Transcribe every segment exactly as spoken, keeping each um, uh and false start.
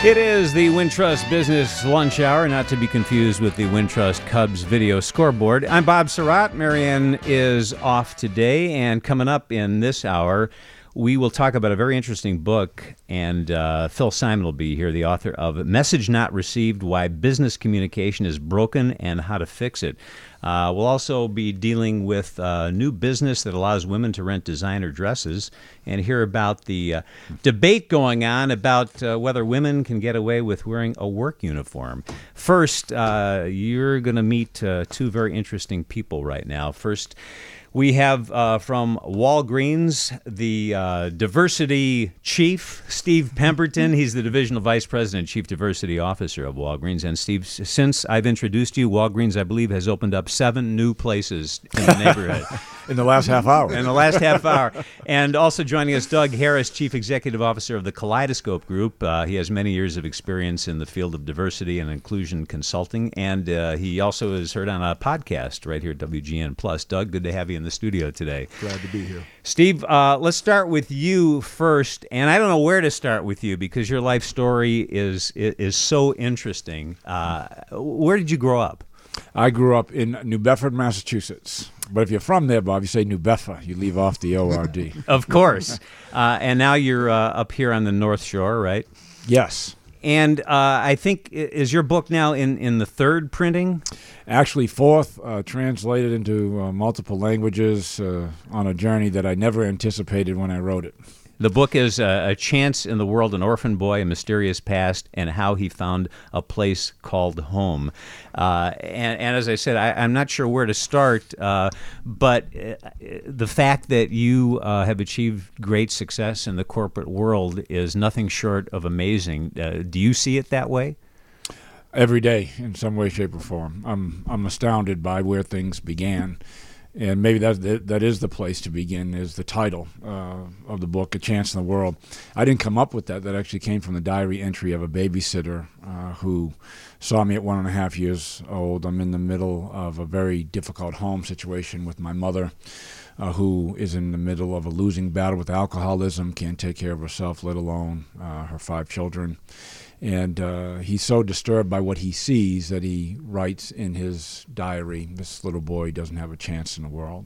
It is the Wintrust Business Lunch Hour, not to be confused with the Wintrust Cubs video scoreboard. I'm Bob Surratt. Marianne is off today, and coming up in this hour, we will talk about a very interesting book, and uh, Phil Simon will be here, the author of Message Not Received, Why Business Communication is Broken and How to Fix It. Uh, we'll also be dealing with a new business that allows women to rent designer dresses and hear about the uh, debate going on about uh, whether women can get away with wearing a work uniform. First, uh, you're going to meet uh, two very interesting people right now. First, we have uh, from Walgreens, the uh, diversity chief, Steve Pemberton. He's the divisional vice president, chief diversity officer of Walgreens. And Steve, since I've introduced you, Walgreens, I believe, has opened up seven new places in the neighborhood. In the last half hour. In the last half hour. And also joining us, Doug Harris, chief executive officer of the Kaleidoscope Group. Uh, he has many years of experience in the field of diversity and inclusion consulting. And uh, he also is heard on a podcast right here at W G N Plus. Doug, good to have you in the studio today. Glad to be here. Steve, uh, let's start with you first. And I don't know where to start with you because your life story is is, is so interesting. Uh, where did you grow up? I grew up in New Bedford, Massachusetts. But if you're from there, Bob, you say New Bedford. You leave off the O R D. Of course. Uh, and now you're uh, up here on the North Shore, right? Yes. And uh, I think, is your book now in, in the third printing? Actually, fourth, uh, translated into uh, multiple languages uh, on a journey that I never anticipated when I wrote it. The book is uh, A Chance in the World, An Orphan Boy, A Mysterious Past, and How He Found a Place Called Home. Uh, and, and as I said, I, I'm not sure where to start, uh, but uh, the fact that you uh, have achieved great success in the corporate world is nothing short of amazing. Uh, do you see it that way? Every day, in some way, shape, or form. I'm, I'm astounded by where things began. And maybe that that is the place to begin, is the title uh, of the book, A Chance in the World. I didn't come up with that. That actually came from the diary entry of a babysitter uh, who saw me at one and a half years old. I'm in the middle of a very difficult home situation with my mother, uh, who is in the middle of a losing battle with alcoholism, can't take care of herself, let alone uh, her five children. And uh, he's so disturbed by what he sees that he writes in his diary, this little boy doesn't have a chance in the world.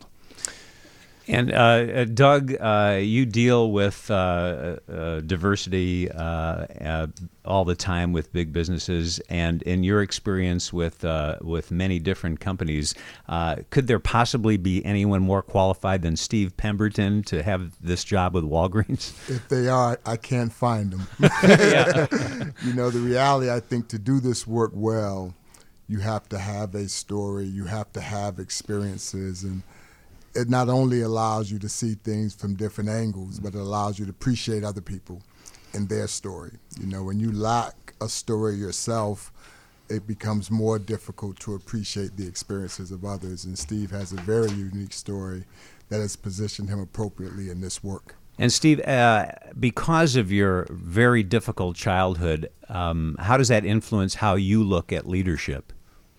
And uh, Doug, uh, you deal with uh, uh, diversity uh, uh, all the time with big businesses, and in your experience with uh, with many different companies, uh, could there possibly be anyone more qualified than Steve Pemberton to have this job with Walgreens? If they are, I can't find them. Yeah. You know, the reality, I think, to do this work well, you have to have a story, you have to have experiences, and it not only allows you to see things from different angles, but it allows you to appreciate other people and their story. You know, when you lack a story yourself, it becomes more difficult to appreciate the experiences of others. And Steve has a very unique story that has positioned him appropriately in this work. And Steve, uh, because of your very difficult childhood, um, how does that influence how you look at leadership?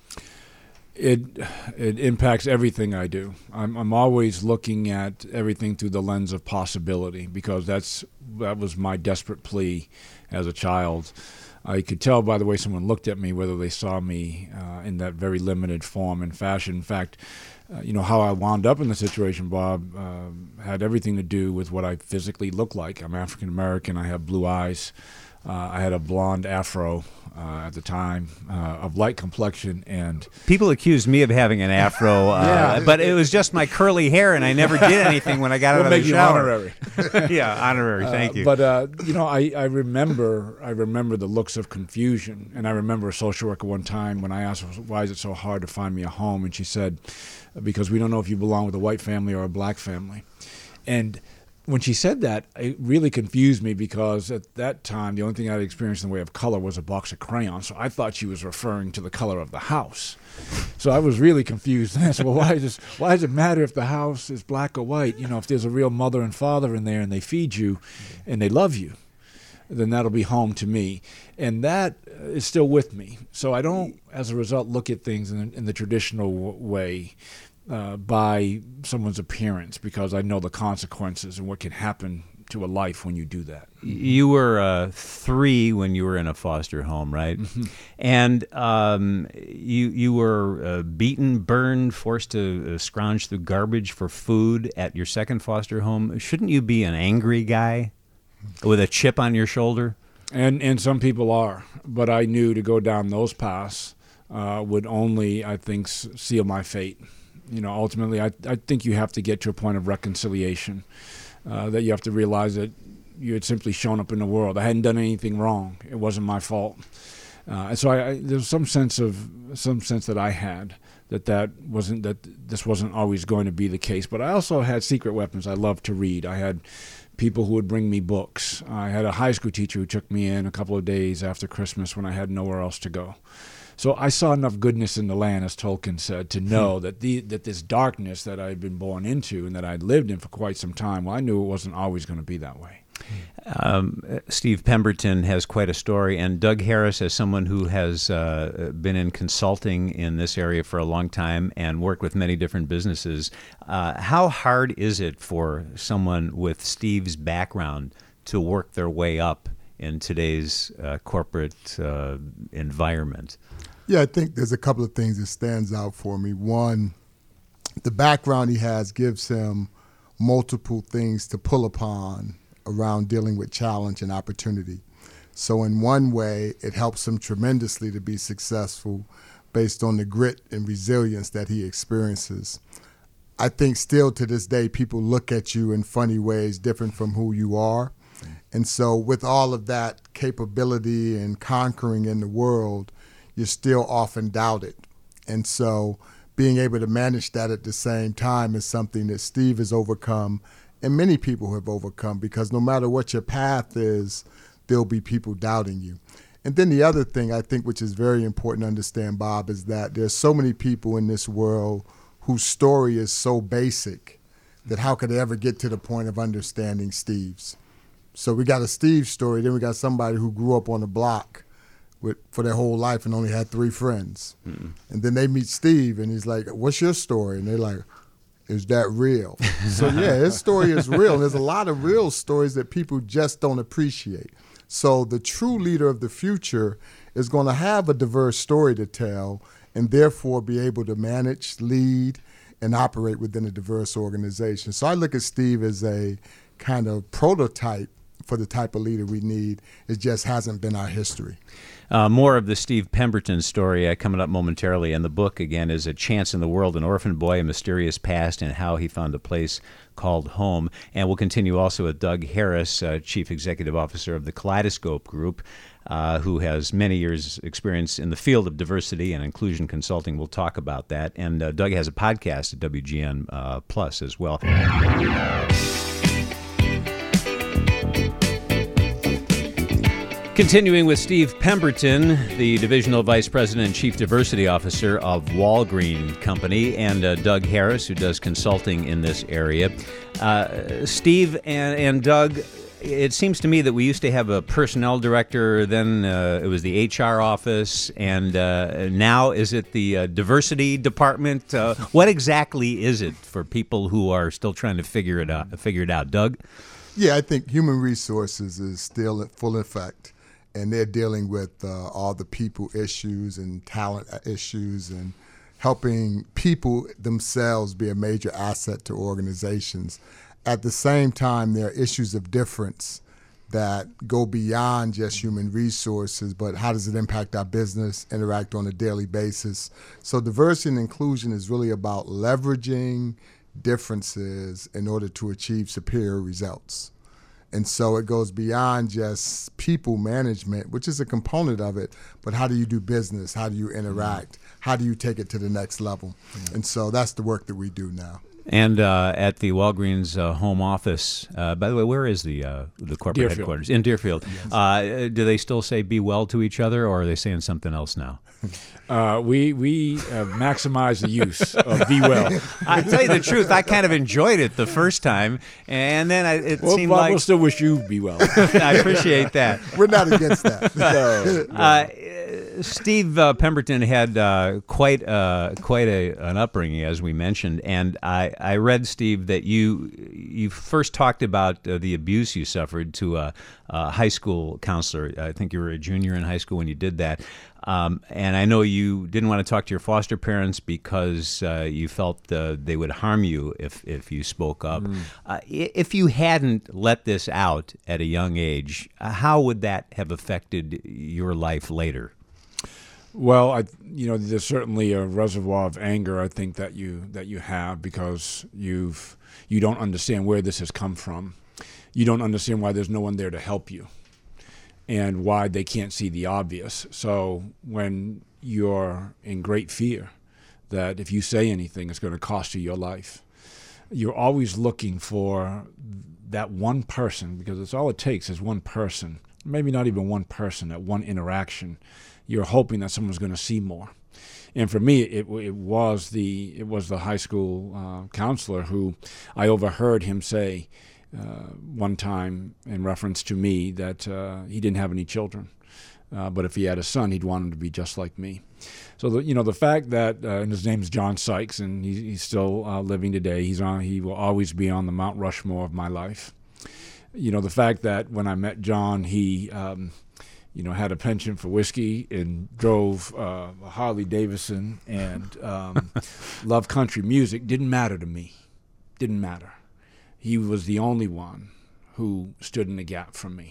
It it impacts everything I do. I'm I'm always looking at everything through the lens of possibility, because that's that was my desperate plea as a child. I could tell by the way someone looked at me whether they saw me uh, in that very limited form and fashion. In fact, uh, you know, how I wound up in the situation, Bob, uh, had everything to do with what I physically look like. I'm African American. I have blue eyes. Uh, I had a blonde afro uh, at the time, uh, of light complexion, and people accused me of having an afro, uh, yeah. but it was just my curly hair, and I never did anything when I got we'll out of make the you shower. Honorary. Yeah, honorary. Thank uh, you. But uh, you know, I, I remember I remember the looks of confusion, and I remember a social worker one time when I asked her, "Why is it so hard to find me a home?" And she said, "Because we don't know if you belong with a white family or a black family," and when she said that, it really confused me, because at that time, the only thing I'd experienced in the way of color was a box of crayons. So I thought she was referring to the color of the house. So I was really confused. And I said, well, why, is this, why does it matter if the house is black or white? You know, if there's a real mother and father in there and they feed you and they love you, then that'll be home to me. And that is still with me. So I don't, as a result, look at things in, in the traditional w- way. Uh, by someone's appearance, because I know the consequences and what can happen to a life when you do that. You were uh, three when you were in a foster home, right? Mm-hmm. And um, you you were uh, beaten, burned, forced to uh, scrounge through garbage for food at your second foster home. Shouldn't you be an angry guy with a chip on your shoulder? And and some people are, but I knew to go down those paths uh, would only, I think, s- seal my fate. You know, ultimately, I I think you have to get to a point of reconciliation, uh, that you have to realize that you had simply shown up in the world. I hadn't done anything wrong. It wasn't my fault. Uh, and so I, I, there's some sense of some sense that I had that that wasn't that this wasn't always going to be the case. But I also had secret weapons. I loved to read. I had people who would bring me books. I had a high school teacher who took me in a couple of days after Christmas when I had nowhere else to go. So I saw enough goodness in the land, as Tolkien said, to know that the that this darkness that I had been born into and that I'd lived in for quite some time, well, I knew it wasn't always going to be that way. Um, Steve Pemberton has quite a story, and Doug Harris, as someone who has uh, been in consulting in this area for a long time and worked with many different businesses, uh, how hard is it for someone with Steve's background to work their way up in today's uh, corporate uh, environment? Yeah, I think there's a couple of things that stands out for me. One, the background he has gives him multiple things to pull upon around dealing with challenge and opportunity. So in one way, it helps him tremendously to be successful based on the grit and resilience that he experiences. I think still to this day, people look at you in funny ways different from who you are. And so with all of that capability and conquering in the world, you're still often doubted. And so being able to manage that at the same time is something that Steve has overcome and many people have overcome, because no matter what your path is, there'll be people doubting you. And then the other thing I think which is very important to understand, Bob, is that there's so many people in this world whose story is so basic that how could they ever get to the point of understanding Steve's? So we got a Steve story, then we got somebody who grew up on the block with for their whole life and only had three friends. Mm-hmm. And then they meet Steve and he's like, what's your story? And they're like, is that real? So yeah, his story is real. And there's a lot of real stories that people just don't appreciate. So the true leader of the future is going to have a diverse story to tell and therefore be able to manage, lead, and operate within a diverse organization. So I look at Steve as a kind of prototype for the type of leader we need. It just hasn't been our history. Uh, more of the Steve Pemberton story uh, coming up momentarily. And the book, again, is A Chance in the World, An Orphan Boy, A Mysterious Past, and How He Found a Place Called Home. And we'll continue also with Doug Harris, uh, Chief Executive Officer of the Kaleidoscope Group, uh, who has many years' experience in the field of diversity and inclusion consulting. We'll talk about that. And uh, Doug has a podcast at W G N uh, Plus as well. Continuing with Steve Pemberton, the Divisional Vice President and Chief Diversity Officer of Walgreen Company, and uh, Doug Harris, who does consulting in this area. Uh, Steve and, and Doug, it seems to me that we used to have a personnel director, then uh, it was the H R office, and uh, now is it the uh, diversity department? Uh, what exactly is it for people who are still trying to figure it out? Figure it out, Doug? Yeah, I think human resources is still in full effect. And they're dealing with uh, all the people issues and talent issues and helping people themselves be a major asset to organizations. At the same time, there are issues of difference that go beyond just human resources, but how does it impact our business, interact on a daily basis? So diversity and inclusion is really about leveraging differences in order to achieve superior results. And so it goes beyond just people management, which is a component of it, but how do you do business? How do you interact? Mm-hmm. How do you take it to the next level? Mm-hmm. And so that's the work that we do now. And uh, at the Walgreens uh, home office, uh, by the way, where is the uh, the corporate Deerfield. headquarters? In Deerfield. Yes. Uh, do they still say be well to each other, or are they saying something else now? Uh, we we have maximized the use of be well. I tell you the truth, I kind of enjoyed it the first time, and then I, it well, seemed well, like... we'll still wish you be well. I appreciate that. We're not against that. No, no. Uh, Steve uh, Pemberton had uh, quite uh, quite a, an upbringing, as we mentioned, and I, I read, Steve, that you you first talked about uh, the abuse you suffered to a, a high school counselor. I think you were a junior in high school when you did that. Um, and I know you didn't want to talk to your foster parents because uh, you felt uh, they would harm you if, if you spoke up. Mm. Uh, if you hadn't let this out at a young age, uh, how would that have affected your life later? Well, I, you know, there's certainly a reservoir of anger I think that you that you have because you've you don't understand where this has come from. You don't understand why there's no one there to help you, and why they can't see the obvious. So when you're in great fear that if you say anything, it's going to cost you your life, you're always looking for that one person, because it's all it takes is one person, maybe not even one person, that one interaction. You're hoping that someone's going to see more. And for me, it, it was the it was the high school uh, counselor who I overheard him say, Uh, one time in reference to me that uh, he didn't have any children, uh, but if he had a son, he'd want him to be just like me. So the, you know the fact that uh, and his name's John Sykes, and he, he's still uh, living today. He's on. He will always be on the Mount Rushmore of my life. You know the fact that when I met John, he um, you know had a penchant for whiskey and drove uh, a Harley Davidson and um, loved country music didn't matter to me. Didn't matter. He was the only one who stood in the gap for me.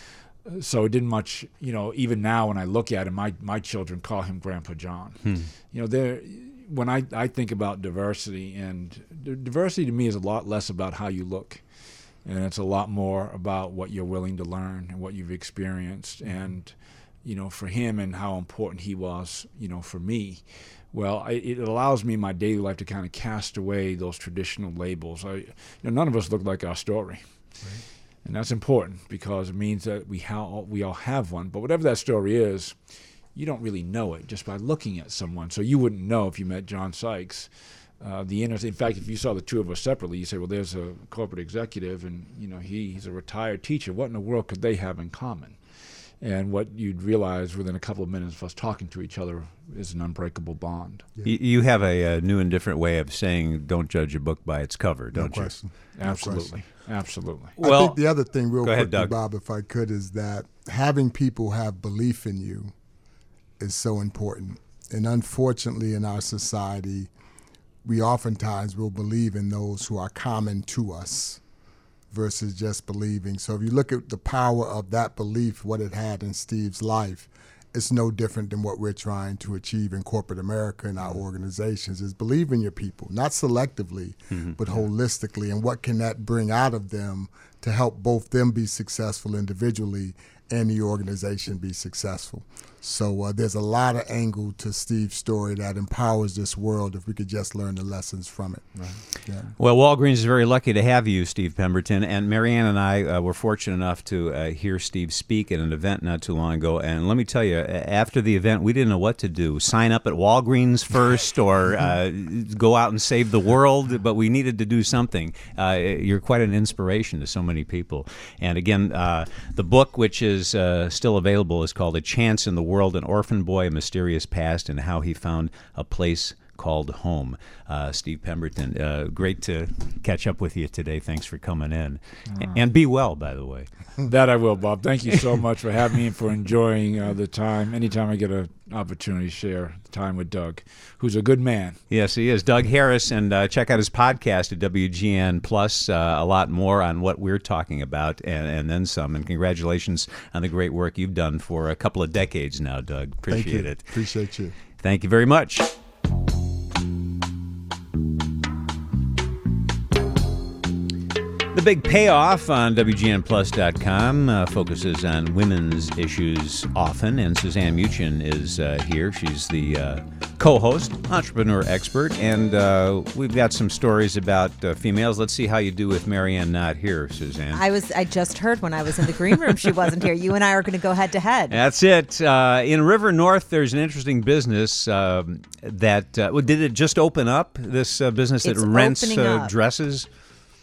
So it didn't much, you know, even now when I look at him, my, my children call him Grandpa John. Hmm. You know, there, when I, I think about diversity, and diversity to me is a lot less about how you look. And it's a lot more about what you're willing to learn and what you've experienced. And, you know, for him and how important he was, you know, for me. Well, I, it allows me in my daily life to kind of cast away those traditional labels. I, you know, none of us look like our story, right. And that's important because it means that we ha- we all have one. But whatever that story is, you don't really know it just by looking at someone. So you wouldn't know if you met John Sykes. Uh, the inner, in fact, if you saw the two of us separately, you say, "Well, there's a corporate executive, and you know he, he's a retired teacher. What in the world could they have in common?" And what you'd realize within a couple of minutes of us talking to each other is an unbreakable bond. Yeah. You have a, a new and different way of saying don't judge a book by its cover, don't no question. you? No Absolutely. question. Absolutely. Well, I think the other thing real quickly, ahead, Bob, if I could, is that having people have belief in you is so important. And unfortunately in our society, we oftentimes will believe in those who are common to us versus just believing. So if you look at the power of that belief, what it had in Steve's life, it's no different than what we're trying to achieve in corporate America and our organizations, is believe in your people, not selectively, mm-hmm. but holistically. And what can that bring out of them to help both them be successful individually and the organization be successful. So uh, there's a lot of angle to Steve's story that empowers this world if we could just learn the lessons from it. Right. Yeah. Well, Walgreens is very lucky to have you, Steve Pemberton. And Marianne and I uh, were fortunate enough to uh, hear Steve speak at an event not too long ago. And let me tell you, after the event, we didn't know what to do. Sign up at Walgreens first or uh, go out and save the world, but we needed to do something. Uh, you're quite an inspiration to so many people. And again, uh, the book, which is uh, still available, is called A Chance in the World, An Orphan Boy, A Mysterious Past, and How He Found a Place Called Home. Uh, Steve Pemberton, uh, great to catch up with you today. Thanks for coming in. Uh, and be well, by the way. That I will, Bob. Thank you so much for having me and for enjoying uh, the time. Anytime I get an opportunity to share time with Doug, who's a good man. Yes, he is. Doug Harris, and uh, check out his podcast at W G N Plus. Uh, a lot more on what we're talking about and, and then some. And congratulations on the great work you've done for a couple of decades now, Doug. Appreciate Thank you. it. Appreciate you. Thank you very much. The Big Payoff on W G N Plus dot com uh, focuses on women's issues often, and Suzanne Muchin is uh, here. She's the uh, co-host, entrepreneur expert, and uh, we've got some stories about uh, females. Let's see how you do with Marianne not here, Suzanne. I was. I just heard when I was in the green room she wasn't here. You and I are going to go head to head. That's it. Uh, in River North, there's an interesting business um, that, uh, well, did it just open up, this uh, business that It's rents opening uh, up. dresses?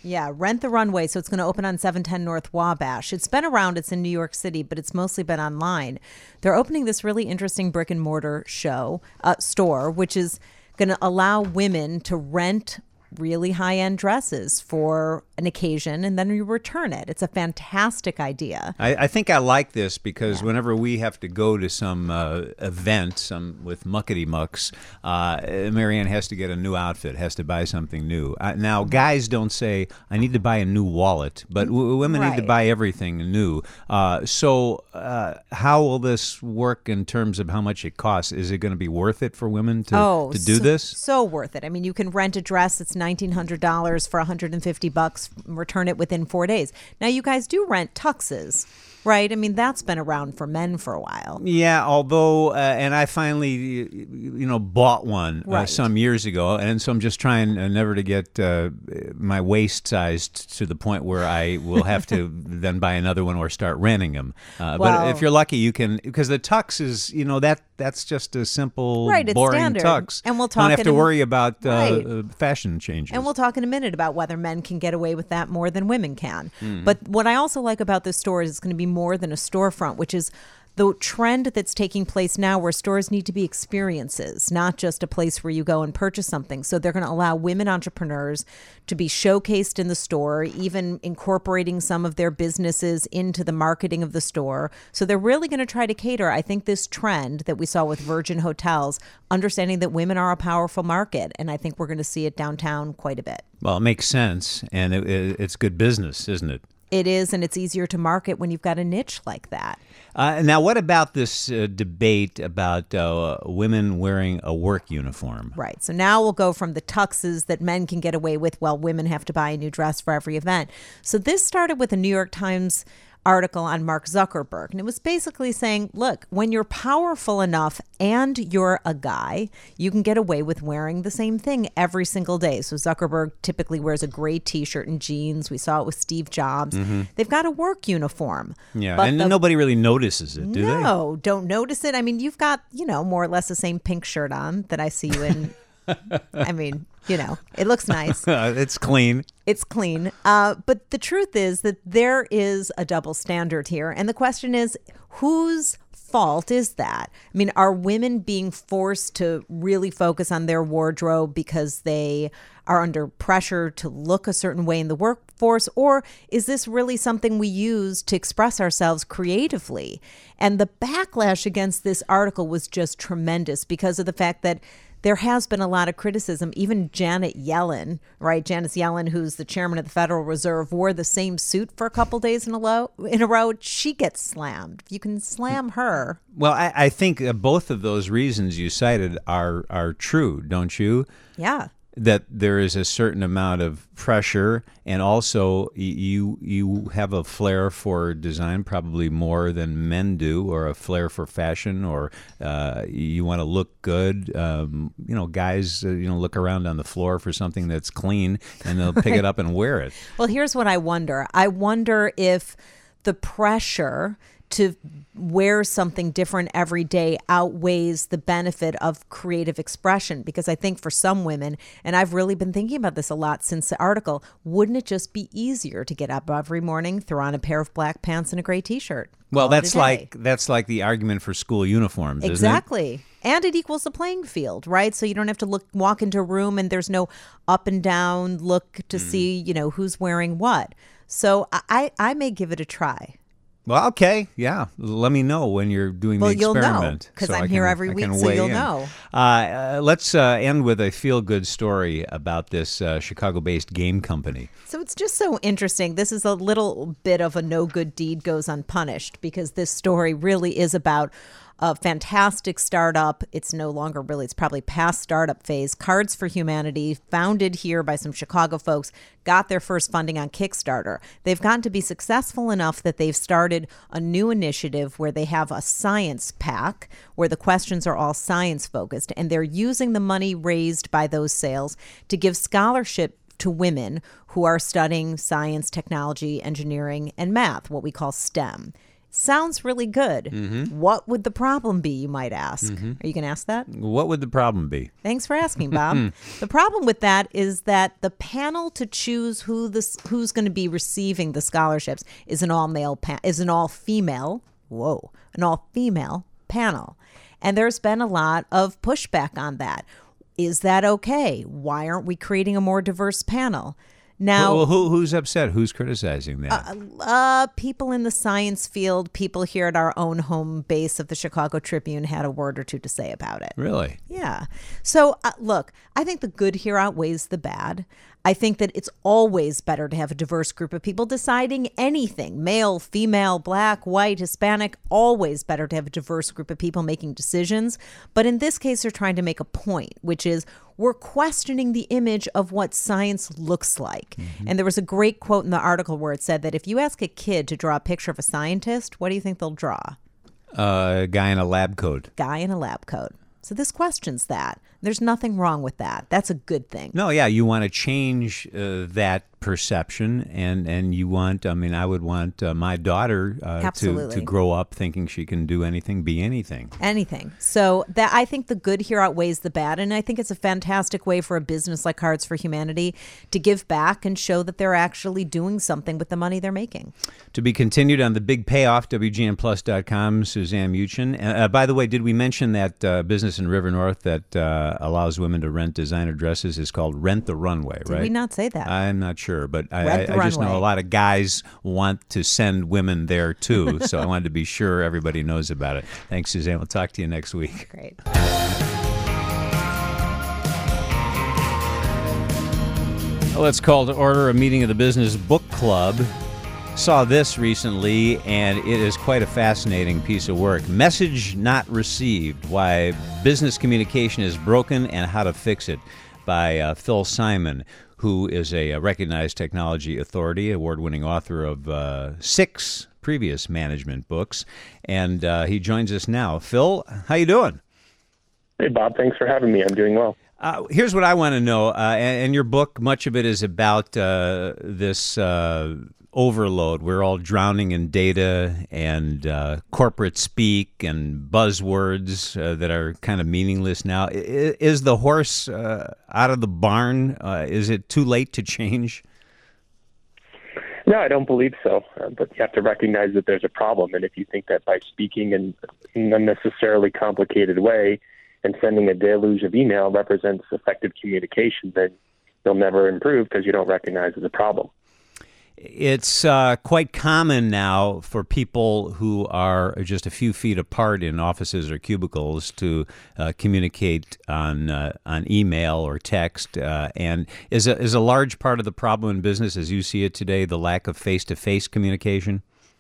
Yeah, Rent the Runway. So it's going to open on seven ten North Wabash. It's been around. It's in New York City, but it's mostly been online. They're opening this really interesting brick and mortar show, uh, store, which is going to allow women to rent really high-end dresses for an occasion, and then you return it. It's a fantastic idea. I, I think I like this because yeah. whenever we have to go to some uh, event, some with muckety mucks, uh, Marianne has to get a new outfit, has to buy something new. Uh, now, guys don't say, I need to buy a new wallet, but w- women right. need to buy everything new. Uh, so uh, how will this work in terms of how much it costs? Is it going to be worth it for women to, oh, to do so, this? So worth it. I mean, you can rent a dress that's nineteen hundred dollars for one hundred fifty bucks, return it within four days. Now, you guys do rent tuxes, right? I mean, that's been around for men for a while. Yeah, although, uh, and I finally, you know, bought one right. uh, some years ago, and so I'm just trying uh, never to get uh, my waist sized to the point where I will have to then buy another one or start renting them. Uh, well, but if you're lucky, you can, because the tux is, you know, that that's just a simple, right, it's boring standard. tux. And we'll talk Don't have in to a, worry about uh, right. uh, fashion changes. And we'll talk in a minute about whether men can get away with that more than women can. Mm. But what I also like about this store is it's going to be more than a storefront, which is the trend that's taking place now where stores need to be experiences, not just a place where you go and purchase something. So they're going to allow women entrepreneurs to be showcased in the store, even incorporating some of their businesses into the marketing of the store. So they're really going to try to cater, I think, this trend that we saw with Virgin Hotels, understanding that women are a powerful market. And I think we're going to see it downtown quite a bit. Well, it makes sense, and it, it, it's good business, isn't it? It is, and it's easier to market when you've got a niche like that. Uh, now, what about this uh, debate about uh, women wearing a work uniform? Right. So now we'll go from the tuxes that men can get away with while women have to buy a new dress for every event. So this started with a New York Times article on Mark Zuckerberg. And it was basically saying, look, when you're powerful enough and you're a guy, you can get away with wearing the same thing every single day. So Zuckerberg typically wears a gray T-shirt and jeans. We saw it with Steve Jobs. Mm-hmm. They've got a work uniform. Yeah, but and the, nobody really notices it, do no, they? No, don't notice it. I mean, you've got, you know, more or less the same pink shirt on that I see you in. I mean, you know, it looks nice. It's clean. It's clean. Uh, but the truth is that there is a double standard here. And the question is, whose fault is that? I mean, are women being forced to really focus on their wardrobe because they are under pressure to look a certain way in the workforce? Or is this really something we use to express ourselves creatively? And the backlash against this article was just tremendous because of the fact that there has been a lot of criticism. Even Janet Yellen, right? Janice Yellen, who's the chairman of the Federal Reserve, wore the same suit for a couple days in a, low, in a row. She gets slammed. You can slam her. Well, I, I think uh, both of those reasons you cited are are true, don't you? Yeah. That there is a certain amount of pressure, and also you you have a flair for design, probably more than men do, or a flair for fashion, or uh, you want to look good. Um, you know, guys, uh, you know, look around on the floor for something that's clean, and they'll pick it up and wear it. Well, here's what I wonder. I wonder if the pressure to wear something different every day outweighs the benefit of creative expression. Because I think for some women, and I've really been thinking about this a lot since the article, wouldn't it just be easier to get up every morning, throw on a pair of black pants and a gray T-shirt? Well, that's like that's like the argument for school uniforms, exactly. Isn't it? And it equals the playing field, right? So you don't have to look walk into a room and there's no up and down look to mm. see, you know, who's wearing what. So I, I may give it a try. Well, okay, yeah. Let me know when you're doing well, the experiment. Well, you'll know, because so I'm I here can, every I week, can so weigh you'll in. know. Uh, uh, let's uh, end with a feel-good story about this uh, Chicago-based game company. So it's just so interesting. This is a little bit of a no good deed goes unpunished, because this story really is about a fantastic startup. It's no longer really, it's probably past startup phase. Cards for Humanity, founded here by some Chicago folks, got their first funding on Kickstarter. They've gotten to be successful enough that they've started a new initiative where they have a science pack where the questions are all science focused, and they're using the money raised by those sales to give scholarship to women who are studying science, technology, engineering, and math, what we call STEM. Sounds really good. Mm-hmm. What would the problem be, you might ask? Mm-hmm. Are you going to ask that? What would the problem be? Thanks for asking, Bob. The problem with that is that the panel to choose who this who's going to be receiving the scholarships is an all male pa- is an all female. Whoa, an all female panel, and there's been a lot of pushback on that. Is that okay? Why aren't we creating a more diverse panel? Now, well, who, who's upset? Who's criticizing that? Uh, uh, people in the science field, people here at our own home base of the Chicago Tribune had a word or two to say about it. Really? Yeah. So, uh, look, I think the good here outweighs the bad. I think that it's always better to have a diverse group of people deciding anything, male, female, black, white, Hispanic, always better to have a diverse group of people making decisions. But in this case, they're trying to make a point, which is we're questioning the image of what science looks like. Mm-hmm. And there was a great quote in the article where it said that if you ask a kid to draw a picture of a scientist, what do you think they'll draw? Uh, a guy in a lab coat. Guy in a lab coat. So this questions that. There's nothing wrong with that. That's a good thing. No, yeah, you want to change uh, that perception, and, and you want, I mean, I would want uh, my daughter uh, to, to grow up thinking she can do anything, be anything. Anything. So that I think the good here outweighs the bad, and I think it's a fantastic way for a business like Cards for Humanity to give back and show that they're actually doing something with the money they're making. To be continued on The Big Payoff, W G N Plus dot com, Suzanne Muchin. Uh, by the way, did we mention that uh, business in River North that uh, allows women to rent designer dresses is called Rent the Runway, did right? Did we not say that? I'm not sure, but I, I, I just know a lot of guys want to send women there too, so I wanted to be sure everybody knows about it. Thanks, Suzanne. We'll talk to you next week. Great. Let's call to order a meeting of the Business Book Club. Saw this recently, and it is quite a fascinating piece of work. Message Not Received, Why Business Communication is Broken and How to Fix It, by uh, Phil Simon, who is a, a recognized technology authority, award-winning author of uh, six previous management books, and uh, he joins us now. Phil, how you doing? Hey, Bob. Thanks for having me. I'm doing well. Uh, here's what I want to know, uh, and, and your book, much of it is about uh, this uh, overload. We're all drowning in data and uh, corporate speak and buzzwords uh, that are kind of meaningless now. I, is the horse uh, out of the barn? Uh, is it too late to change? No, I don't believe so. Uh, but you have to recognize that there's a problem. And if you think that by speaking in an unnecessarily complicated way and sending a deluge of email represents effective communication, then you'll never improve because you don't recognize it's a problem. It's uh, quite common now for people who are just a few feet apart in offices or cubicles to uh, communicate on uh, on email or text. Uh, and is a, is a large part of the problem in business, as you see it today, the lack of face-to-face communication?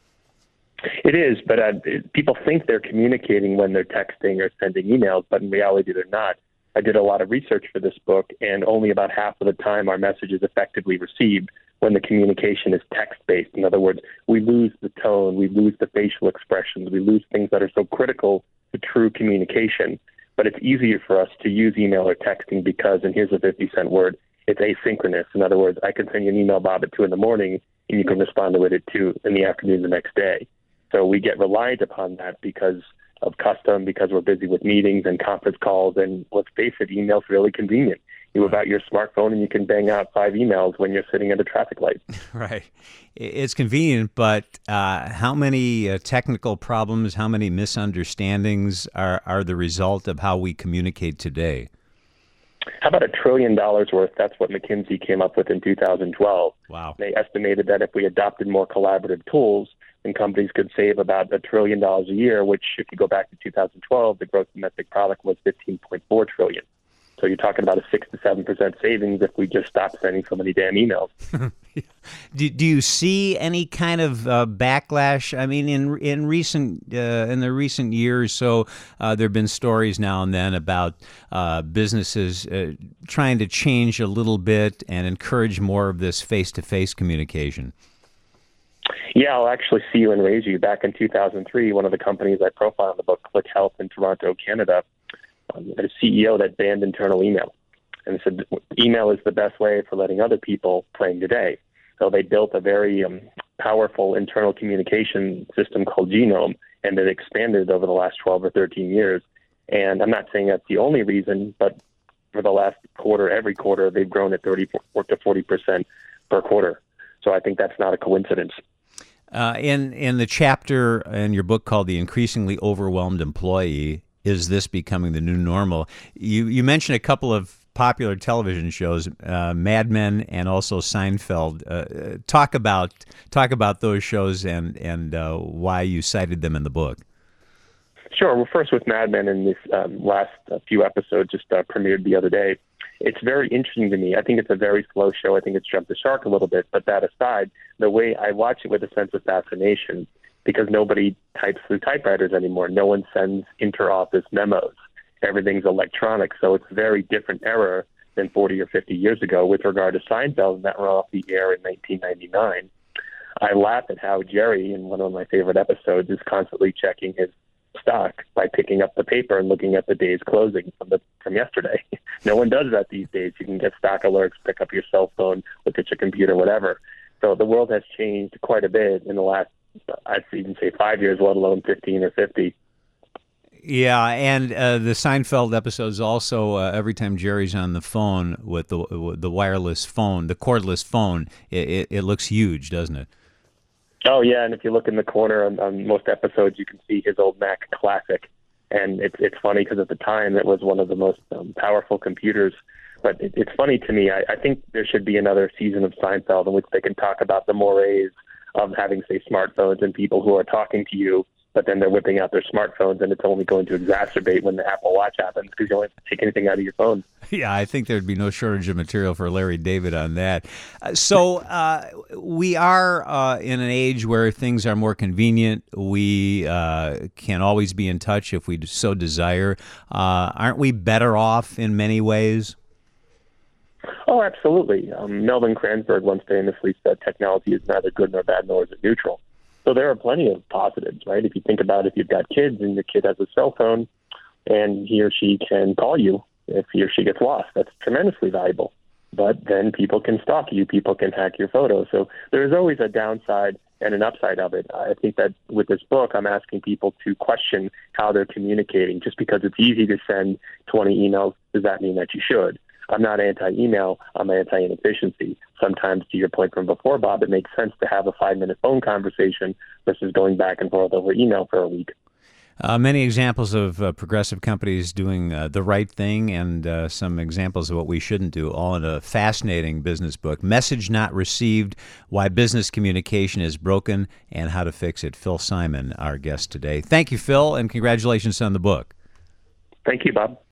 It is, but uh, people think they're communicating when they're texting or sending emails, but in reality they're not. I did a lot of research for this book, and only about half of the time our message is effectively received when the communication is text-based. In other words, we lose the tone, we lose the facial expressions, we lose things that are so critical to true communication. But it's easier for us to use email or texting because, and here's a fifty cent word, it's asynchronous. In other words, I can send you an email, Bob, at two in the morning, and you can respond to it at two in the afternoon the next day. So we get reliant upon that because of custom, because we're busy with meetings and conference calls. And let's face it, email's really convenient. You whip out your smartphone and you can bang out five emails when you're sitting at a traffic light. Right. It's convenient, but uh, how many uh, technical problems, how many misunderstandings are, are the result of how we communicate today? How about a trillion dollars worth? That's what McKinsey came up with in two thousand twelve. Wow. They estimated that if we adopted more collaborative tools, then companies could save about a trillion dollars a year, which if you go back to two thousand twelve, the gross domestic product was fifteen point four trillion dollars. So you're talking about a six to seven percent savings if we just stop sending so many damn emails. do, do you see any kind of uh, backlash? I mean, in in recent uh, in the recent years, so uh, there have been stories now and then about uh, businesses uh, trying to change a little bit and encourage more of this face-to-face communication. Yeah, I'll actually see you and raise you. Back in two thousand three, one of the companies I profile in the book, Click Health in Toronto, Canada, um, had a C E O that banned internal email and said email is the best way for letting other people claim today. So they built a very um, powerful internal communication system called Genome, and it expanded over the last twelve or thirteen years. And I'm not saying that's the only reason, but for the last quarter, every quarter, they've grown at thirty to forty percent per quarter. So I think that's not a coincidence. Uh, in in the chapter in your book called "The Increasingly Overwhelmed Employee," is this becoming the new normal? You you mentioned a couple of popular television shows, uh, Mad Men and also Seinfeld. Uh, talk about talk about those shows and and uh, why you cited them in the book. Sure. Well, first with Mad Men, and this um, last uh, few episodes just uh, premiered the other day. It's very interesting to me. I think it's a very slow show. I think it's jumped the shark a little bit. But that aside, the way I watch it with a sense of fascination, because nobody types through typewriters anymore. No one sends inter-office memos. Everything's electronic. So it's a very different era than forty or fifty years ago with regard to Seinfeld, and that went off the air in nineteen ninety-nine. I laugh at how Jerry, in one of my favorite episodes, is constantly checking his stock by picking up the paper and looking at the day's closing from the from yesterday. No one does that these days. You can get stock alerts, pick up your cell phone, look at your computer, whatever. So the world has changed quite a bit in the last, I'd even say five years, let alone fifteen or fifty. Yeah, and uh, the Seinfeld episodes also, uh, every time Jerry's on the phone with the with the wireless phone, the cordless phone, it, it, it looks huge, doesn't it? Oh, yeah, and if you look in the corner on, on most episodes, you can see his old Mac Classic. And it's it's funny because at the time it was one of the most um, powerful computers. But it, it's funny to me. I, I think there should be another season of Seinfeld in which they can talk about the mores of having, say, smartphones and people who are talking to you, but then they're whipping out their smartphones, and it's only going to exacerbate when the Apple Watch happens because you don't have to take anything out of your phone. Yeah, I think there'd be no shortage of material for Larry David on that. Uh, so uh, we are uh, in an age where things are more convenient. We uh, can always be in touch if we so desire. Uh, aren't we better off in many ways? Oh, absolutely. Um, Melvin Kranzberg once famously said technology is neither good nor bad, nor is it neutral. So there are plenty of positives, right? If you think about if you've got kids and your kid has a cell phone and he or she can call you if he or she gets lost, that's tremendously valuable. But then people can stalk you, people can hack your photos. So there's always a downside and an upside of it. I think that with this book, I'm asking people to question how they're communicating. Just because it's easy to send twenty emails, does that mean that you should? I'm not anti-email, I'm anti-inefficiency. Sometimes, to your point from before, Bob, it makes sense to have a five-minute phone conversation versus going back and forth over email for a week. Uh, many examples of uh, progressive companies doing uh, the right thing and uh, some examples of what we shouldn't do, all in a fascinating business book. Message Not Received, Why Business Communication is Broken and How to Fix It. Phil Simon, our guest today. Thank you, Phil, and congratulations on the book. Thank you, Bob.